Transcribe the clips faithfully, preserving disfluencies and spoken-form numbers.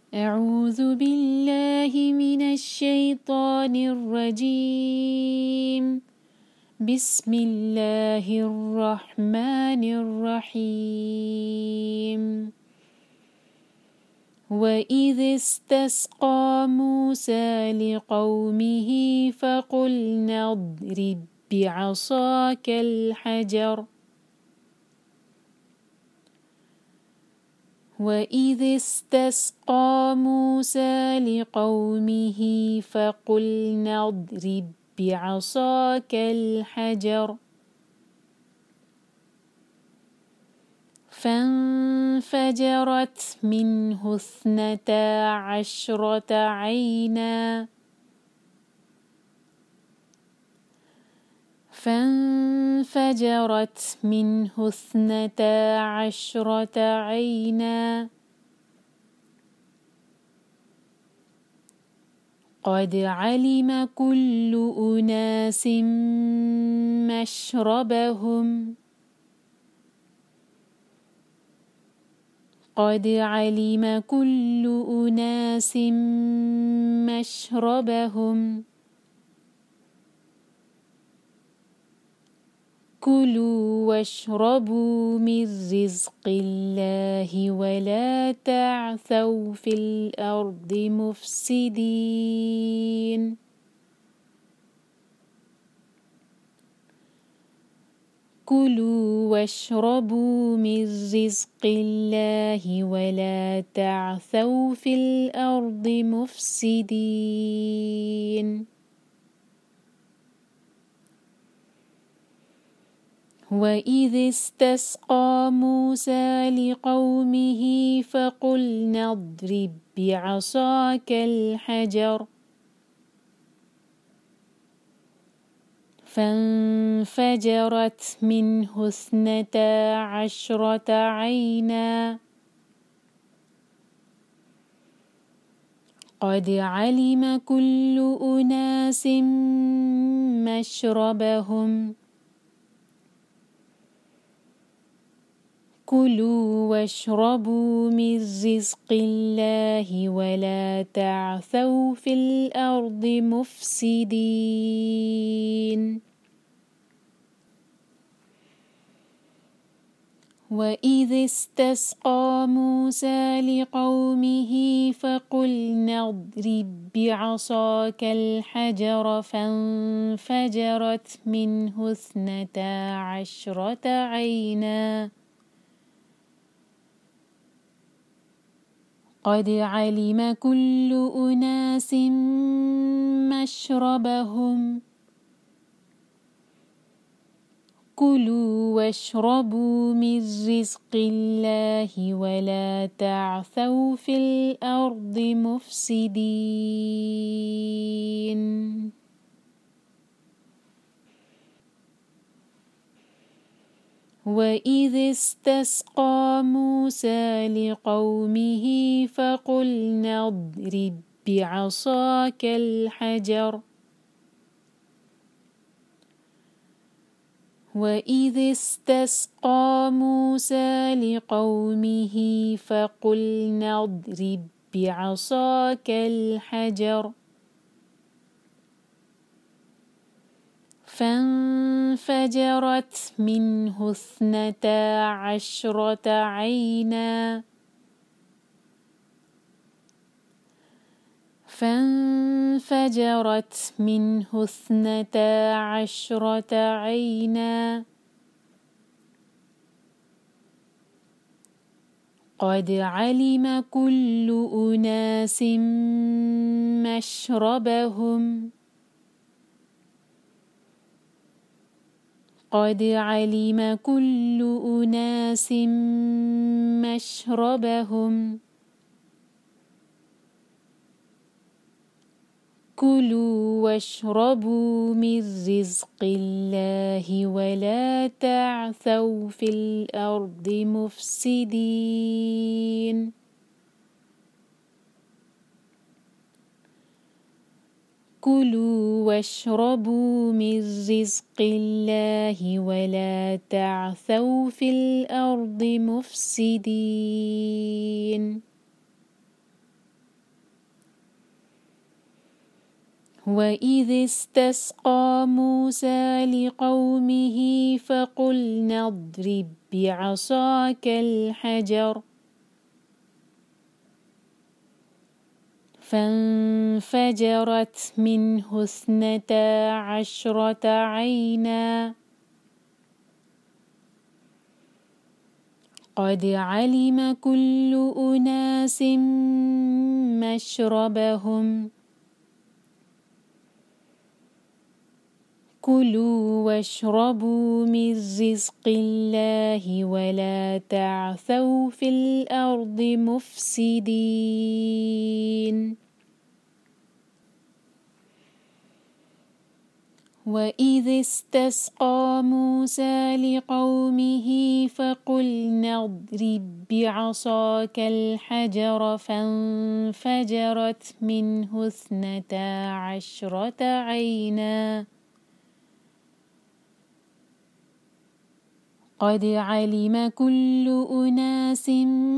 أعوذ بالله من الشيطان الرجيم. بسم الله الرحمن الرحيم. وإذ استسقى موسى لقومه فقلنا اضرب بعصاك الحجر وإذ استسقى موسى لقومه فقلنا اضرب بعصاك الحجر فانفجرت منه اثنتا عشرة عينا فانفجرت منه اثنتا عشرة عينا قد علم كل أناس مشربهم قد علم كل أناس مشربهم كلوا واشربوا من رزق الله ولا تعثوا في الأرض مفسدين كلوا واشربوا من رزق الله ولا تعثوا في الأرض مفسدين وإذ استسقى موسى لقومه فقلنا اضرب بعصاك الحجر فانفجرت منه اثنتا عشرة عينا قد علم كل أناس مشربهم كلوا واشربوا من رزق الله ولا تعثوا في الأرض مفسدين وإذ استسقى موسى لقومه فقلنا اضرب بعصاك الحجر فانفجرت منه اثنتا عشرة عينا قد علم كل أناس مشربهم كلوا واشربوا من رزق الله ولا تعثوا في الأرض مفسدين وإذ استسقى موسى لقومه فقلنا اضرب بعصاك الحجر وإذ استسقى موسى لقومه فقلنا اضرب بعصاك الحجر فانفجرت منه اثنتا عشرة عينا فانفجرت منه اثنتا عشرة عينا قد علم كل أناس مشربهم قد علم كل أناس مشربهم كلوا واشربوا من رزق الله ولا تعثوا في الأرض مفسدين كلوا واشربوا من رزق الله ولا تعثوا في الأرض مفسدين وإذ استسقى موسى لقومه فقلنا اضرب بعصاك الحجر فانفجرت منه اثنتا عشرة عينا قد علم كل أناس مشربهم كلوا واشربوا من رزق الله ولا تعثوا في الأرض مفسدين وإذ استسقى موسى لقومه فقلنا اضرب بعصاك الحجر فانفجرت منه اثنتا عشرة عينا قد علم كل أناس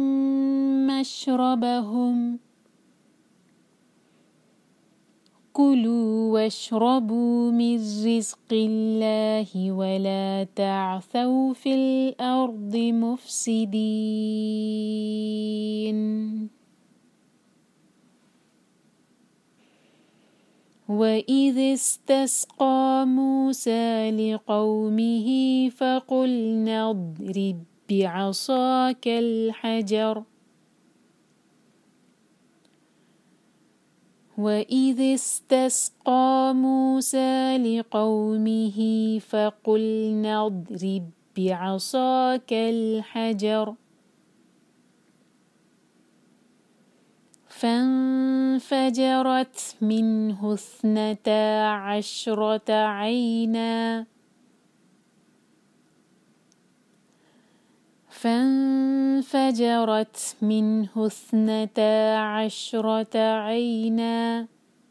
مشربهم كلوا واشربوا من رزق الله ولا تعثوا في الأرض مفسدين وإذ استسقى موسى لقومه فقلنا اضرب بعصاك الحجر وإذ استسقى موسى لقومه فقلنا اضرب بعصاك الحجر فانفجرت منه اثنتا عشرة عينا فانفجرت منه اثنتا عشرة عينا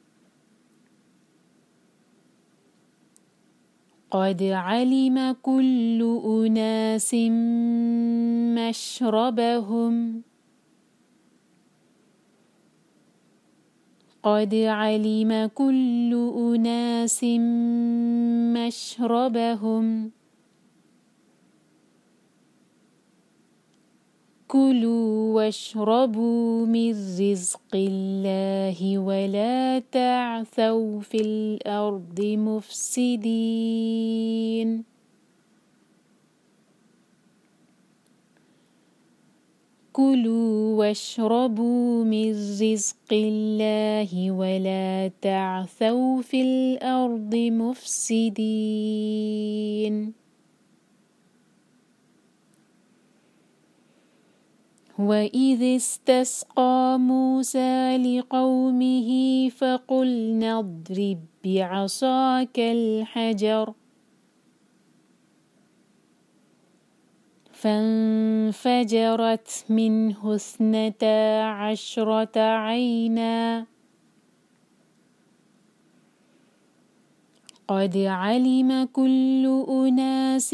قد علم كل أناس مشربهم قد علم كل أناس مشربهم كلوا واشربوا من رزق الله ولا تعثوا في الأرض مفسدين كلوا واشربوا من رزق الله ولا تعثوا في الأرض مفسدين وإذ استسقى موسى لقومه فقلنا اضرب بعصاك الحجر فانفجرت منه اثنتا عشرة عينا قد علم كل أناس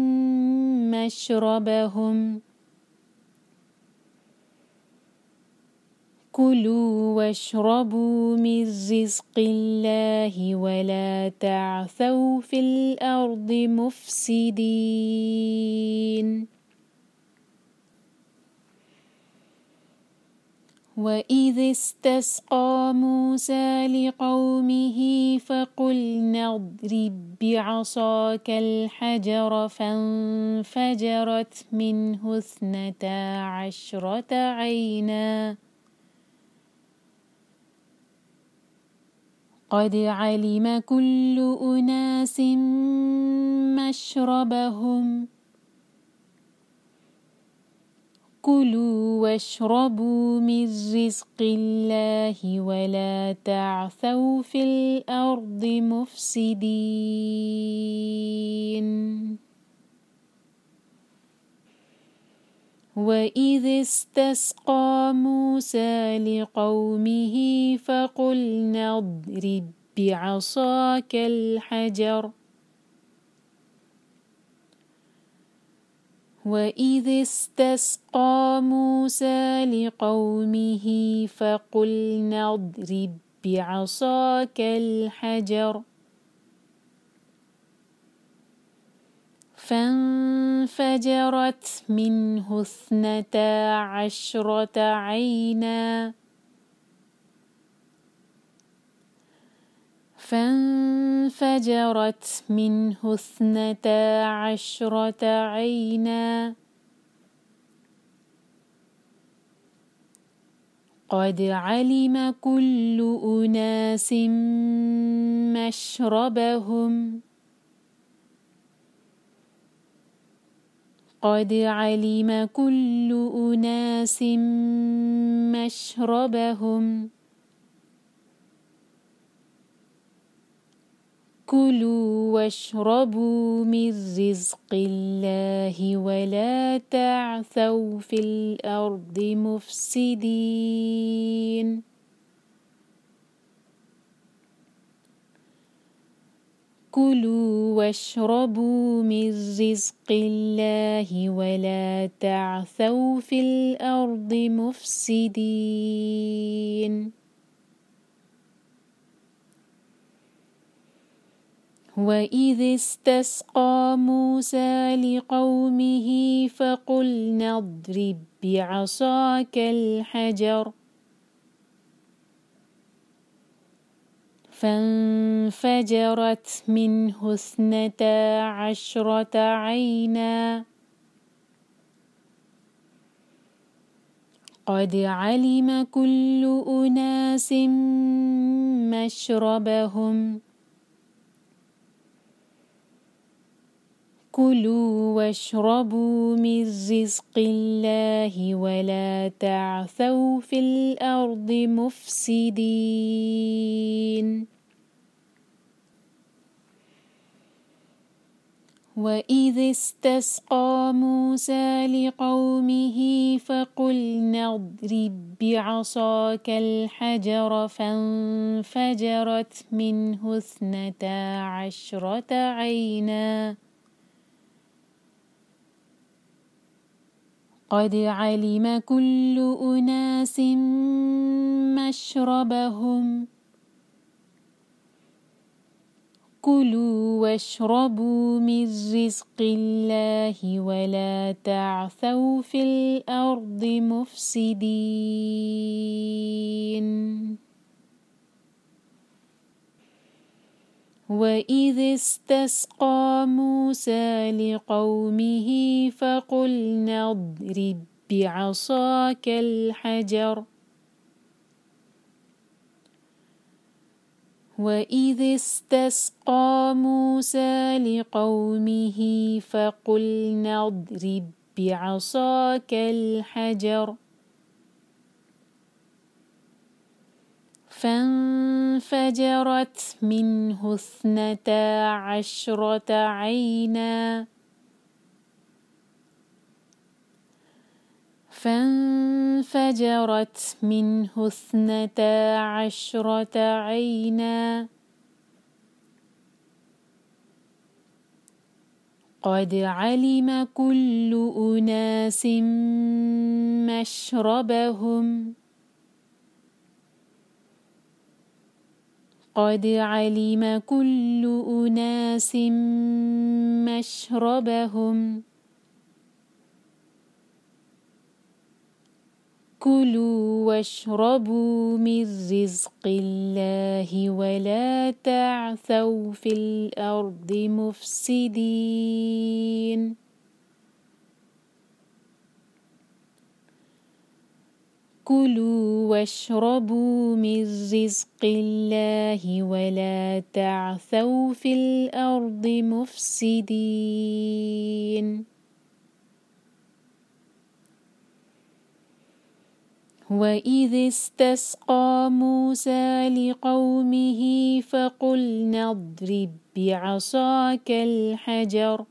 مشربهم كلوا واشربوا من رزق الله ولا تعثوا في الأرض مفسدين وإذ استسقى موسى لقومه فقلنا اضرب بعصاك الحجر فانفجرت منه اثنتا عشرة عينا قد علم كل أناس مشربهم كلوا واشربوا من رزق الله ولا تعثوا في الأرض مفسدين وإذ استسقى موسى لقومه فقلنا اضرب بعصاك الحجر وإذ استسقى موسى لقومه فقلنا اضرب بعصاك الحجر فانفجرت منه اثنتا عشرة عينا فانفجرت منه اثنتا عشرة عينا قد علم كل أناس مشربهم قد علم كل أناس مشربهم كلوا واشربوا من رزق الله ولا تعثوا في الأرض مفسدين كلوا واشربوا من رزق الله ولا تعثوا في الأرض مفسدين وإذ استسقى موسى لقومه فقلنا اضرب بعصاك الحجر فانفجرت منه اثنتا عشرة عينا قد علم كل أناس مشربهم كلوا واشربوا من رزق الله ولا تعثوا في الأرض مفسدين وإذ استسقى موسى لقومه فقلنا اضرب بعصاك الحجر فانفجرت منه اثنتا عشرة عينا قد علم كل أناس مشربهم كلوا واشربوا من رزق الله ولا تعثوا في الأرض مفسدين وإذ استسقى موسى لقومه فقلنا اضرب بعصاك الحجر وإذ استسقى موسى لقومه فقلنا اضرب بعصاك الحجر فانفجرت منه اثنتا عشرة عينا فانفجرت منه اثنتا عشرة عينا قد علم كل أناس مشربهم قد علم كل أناس مشربهم كلوا واشربوا من رزق الله ولا تعثوا في الأرض مفسدين كلوا واشربوا من رزق الله ولا تعثوا في الأرض مفسدين وإذ استسقى موسى لقومه فقلنا اضرب بعصاك الحجر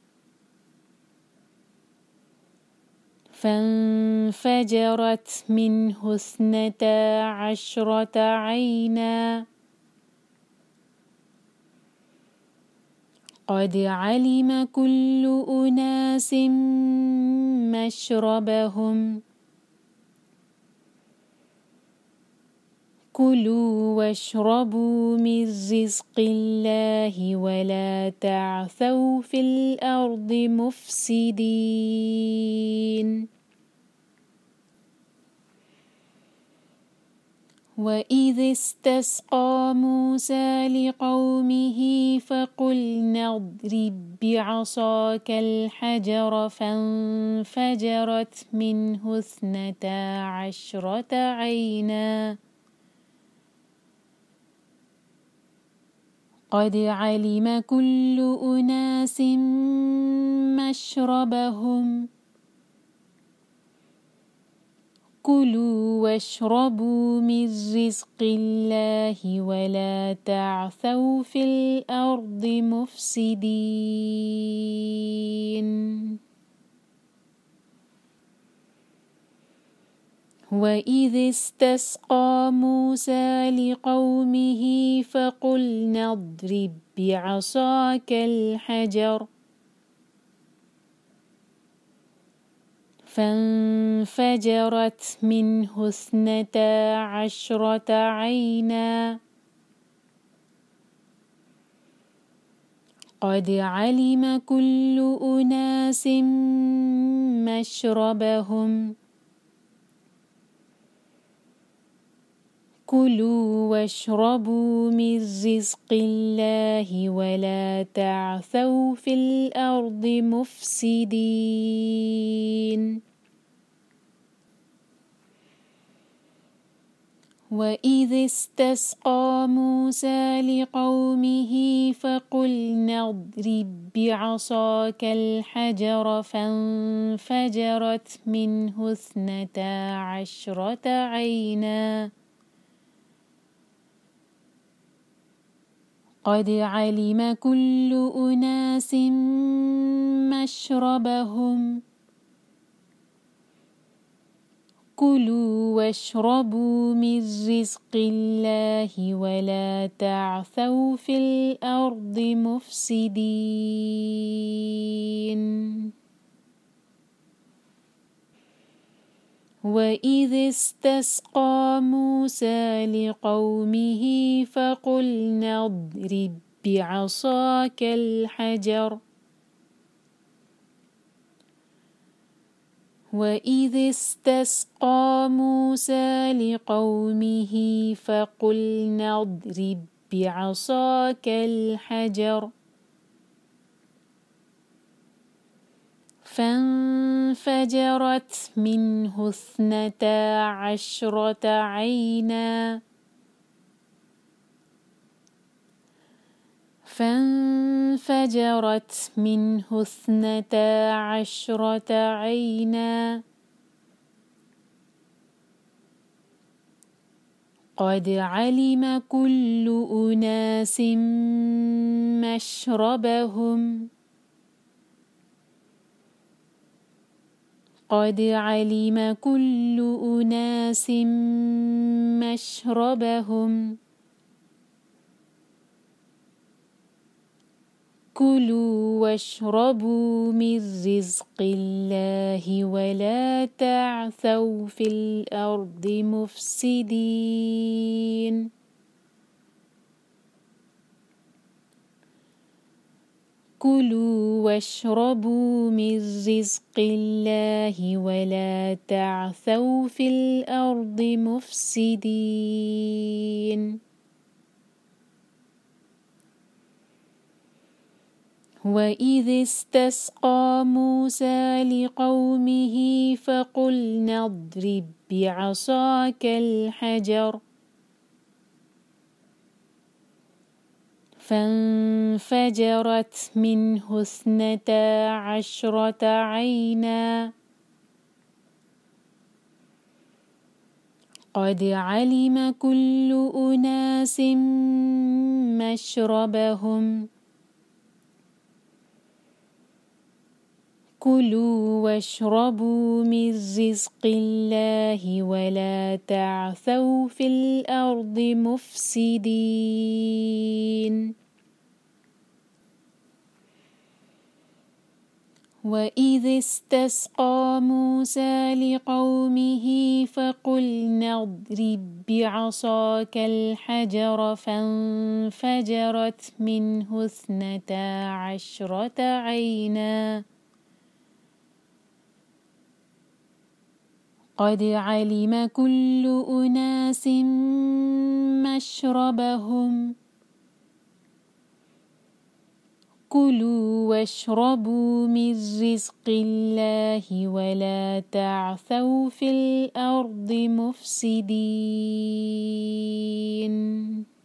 فانفجرت منه اثنتا عشرة عينا قد علم كل أناس مشربهم كلوا واشربوا من رزق الله ولا تعثوا في الأرض مفسدين. وإذ استسقى موسى لقومه فقلنا اضرب بعصاك الحجر فانفجرت منه اثنتا عشرة عينا قد علم كل أناس مشربهم كلوا واشربوا من رزق الله ولا تعثوا في الأرض مفسدين. وإذ استسقى موسى لقومه فقلنا اضرب بعصاك الحجر فانفجرت منه اثنتا عشرة عينا قد علم كل أناس مشربهم كلوا واشربوا من رزق الله ولا تعثوا في الأرض مفسدين. وإذ استسقى موسى لقومه فقلنا اضرب بعصاك الحجر فانفجرت منه اثنتا عشرة عينا قد علم كل أناس مشربهم كلوا واشربوا من رزق الله ولا تعثوا في الأرض مفسدين. وإذ استسقى موسى لقومه فقلنا اضرب بعصاك الحجر وإذ استسقى موسى لقومه فقلنا اضرب بعصاك الحجر فانفجرت منه اثنتا عشرة عينا فانفجرت منه اثنتا عشرة عينا قد علم كل أناس مشربهم قد علم كل أناس مشربهم كلوا واشربوا من رزق الله ولا تعثوا في الأرض مفسدين. كلوا واشربوا من رزق الله ولا تعثوا في الأرض مفسدين. وإذ استسقى موسى لقومه فقلنا اضرب بعصاك الحجر فانفجرت منه اثنتا عشرة عينا قد علم كل أناس مشربهم كلوا واشربوا من رزق الله ولا تعثوا في الأرض مفسدين. وإذ استسقى موسى لقومه فقلنا اضرب بعصاك الحجر فانفجرت منه اثنتا عشرة عينا قد علم كل أناس مشربهم كلوا واشربوا من رزق الله ولا تعثوا في الأرض مفسدين